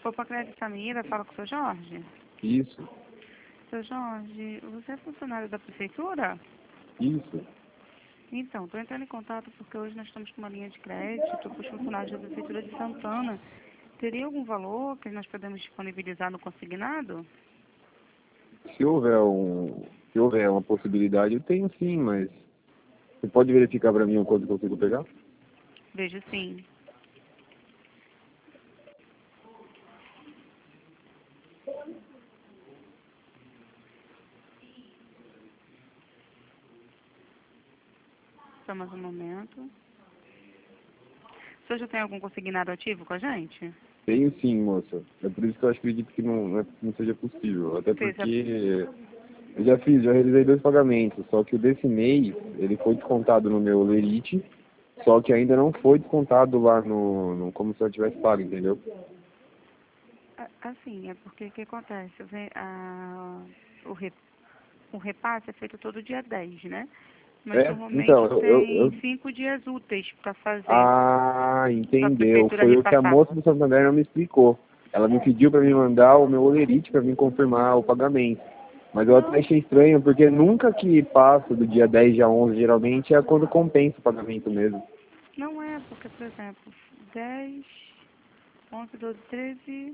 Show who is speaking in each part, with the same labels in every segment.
Speaker 1: for para crédito família, fala com o seu Jorge.
Speaker 2: Isso,
Speaker 1: Seu Jorge, você é funcionário da prefeitura?
Speaker 2: isso.
Speaker 1: Então, estou entrando em contato porque hoje nós estamos com uma linha de crédito para os funcionários da prefeitura de Santana. Teria algum valor que nós podemos disponibilizar no consignado?
Speaker 2: Se houver uma possibilidade, eu tenho sim, mas você pode verificar para mim o quanto que eu consigo pegar?
Speaker 1: Vejo sim. Só mais um momento. O senhor já tem algum consignado ativo com a gente?
Speaker 2: Tenho sim, moça. É por isso que eu acredito que não seja possível. Até porque eu já realizei 2 pagamentos, só que o desse mês, ele foi descontado no meu Lerite, só que ainda não foi descontado lá como se eu tivesse pago, entendeu?
Speaker 1: Assim, é porque o que acontece? O repasse é feito todo dia 10, né? Mas
Speaker 2: Então,
Speaker 1: normalmente tem 5 dias úteis para fazer,
Speaker 2: Ah,
Speaker 1: para a
Speaker 2: entendeu.
Speaker 1: prefeitura
Speaker 2: Foi o que a
Speaker 1: repassar.
Speaker 2: moça do Santander não me explicou. Ela me pediu para me mandar o meu Olerite para me confirmar o pagamento. Mas eu até achei estranho, porque nunca que passa do dia 10 dia 11, geralmente, é quando compensa o pagamento mesmo.
Speaker 1: Não é, porque, por exemplo, 10, 11, 12, 13,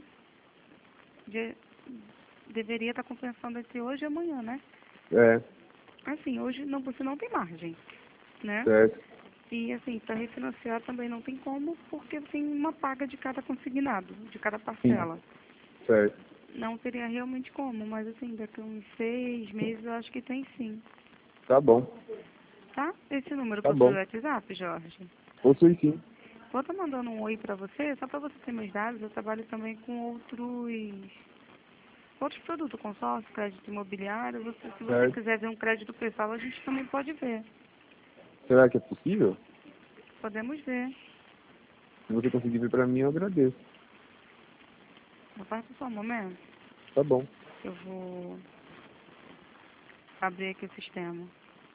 Speaker 1: deveria estar compensando entre hoje e amanhã, né?
Speaker 2: É,
Speaker 1: Assim, hoje não, você não tem margem, né?
Speaker 2: certo.
Speaker 1: E assim, para refinanciar também não tem como, porque tem uma paga de cada consignado, de cada
Speaker 2: Sim,
Speaker 1: parcela.
Speaker 2: certo.
Speaker 1: Não teria realmente como, mas assim, daqui a uns 6 meses eu acho que tem sim.
Speaker 2: Tá bom,
Speaker 1: Tá? Esse número
Speaker 2: tá
Speaker 1: possui o
Speaker 2: bom.
Speaker 1: WhatsApp, Jorge?
Speaker 2: Possui sim.
Speaker 1: Vou estar mandando um oi para você, só para você ter meus dados. Eu trabalho também com outros produtos, consórcio, crédito imobiliário. Se você
Speaker 2: Certo.
Speaker 1: quiser ver um crédito pessoal, a gente também pode ver.
Speaker 2: Será que é possível?
Speaker 1: Podemos ver.
Speaker 2: Se você conseguir vir para mim, eu agradeço.
Speaker 1: Aguarde só um momento.
Speaker 2: Tá bom.
Speaker 1: Eu vou abrir aqui o sistema.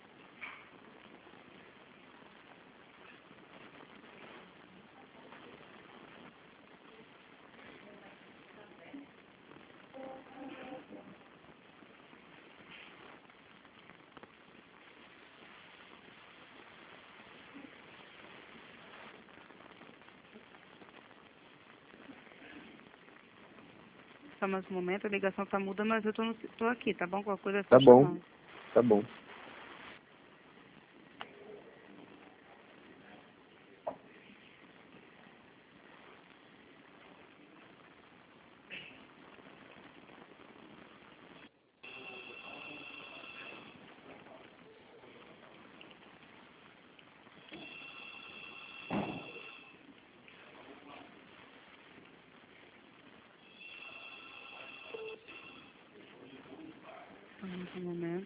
Speaker 1: Só mais um momento, a ligação tá muda, mas eu tô aqui, tá bom? Qualquer coisa é só
Speaker 2: Tá bom,
Speaker 1: chamar.
Speaker 2: tá bom.
Speaker 1: Só mais um momento.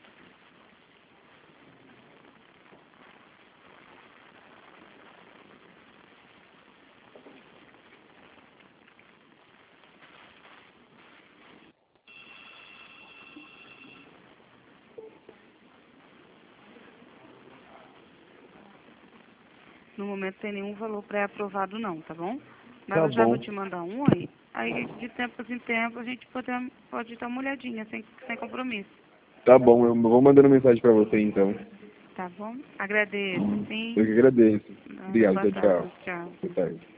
Speaker 1: No momento tem nenhum valor pré-aprovado não, tá bom? Mas
Speaker 2: Tá
Speaker 1: eu já vou
Speaker 2: bom.
Speaker 1: te mandar um oi. Aí de tempos em tempos a gente pode dar uma olhadinha, sem compromisso.
Speaker 2: Tá bom, eu vou mandando mensagem para você então.
Speaker 1: Tá bom? Agradeço, sim.
Speaker 2: Eu que agradeço. Obrigado,
Speaker 1: Boa
Speaker 2: tchau, tchau.
Speaker 1: tarde, tchau.
Speaker 2: Boa tarde.